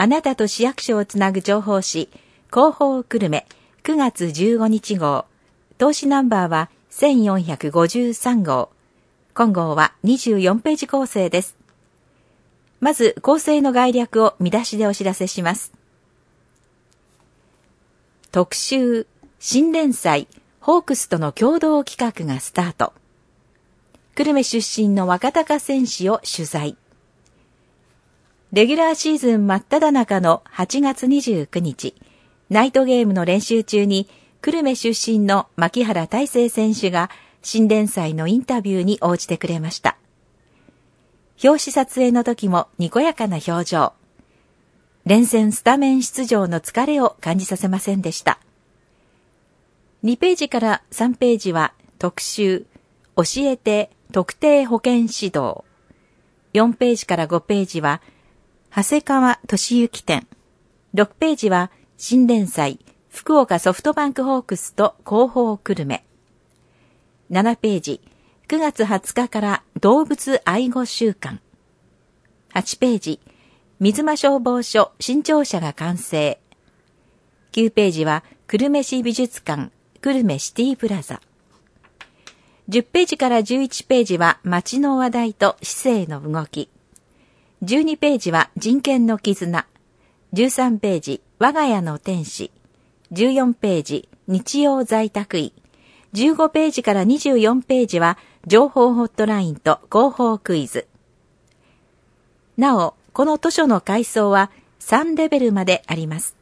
あなたと市役所をつなぐ情報誌、広報久留米9月15日号。投資ナンバーは1453号。今号は24ページ構成です。まず、構成の概略を見出しでお知らせします。特集、新連載、ホークスとの共同企画がスタート。久留米出身の若貴選手を取材。レギュラーシーズン真っ只中の8月29日、ナイトゲームの練習中に久留米出身の牧原大成選手が新連載のインタビューに応じてくれました。表紙撮影の時もにこやかな表情。連戦スタメン出場の疲れを感じさせませんでした。2ページから3ページは特集、教えて特定保健指導。4ページから5ページは長谷川俊之展。6ページは新連載、福岡ソフトバンクホークスと広報久留米。7ページ、9月20日から動物愛護週間。8ページ、水間消防署新庁舎が完成。9ページは久留米市美術館、久留米シティプラザ。10ページから11ページは街の話題と市政の動き。12ページは人権の絆。13ページ、我が家の天使。14ページ、日曜在宅医。15ページから24ページは情報ホットラインと広報クイズ。なお、この図書の階層は3レベルまであります。